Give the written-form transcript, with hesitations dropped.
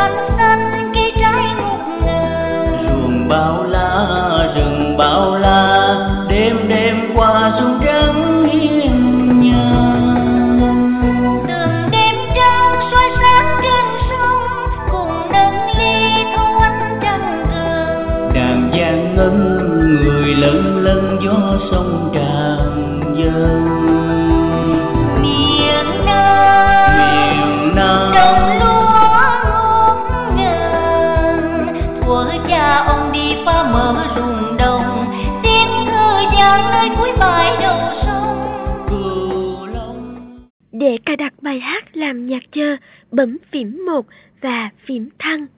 xanh xanh cây trái ngút ngàn. Ruộng bao la rừng bao la, đêm đêm qua xuân trắng hiên ngang. Từng đêm trăng soi sáng trên sông, cùng nâng ly thu ánh trăng gần. Đàn giang ngân người lân lân gió sông tràn dâng. Miền Nam đồng lúa ngút ngàn, thuở cha ông đi phá mở ruộng đồng, tiếng thơ vang nơi cuối bãi đầu sông Cửu Long. Để cài đặt bài hát làm nhạc chờ, bấm phím 1 và phím thăng.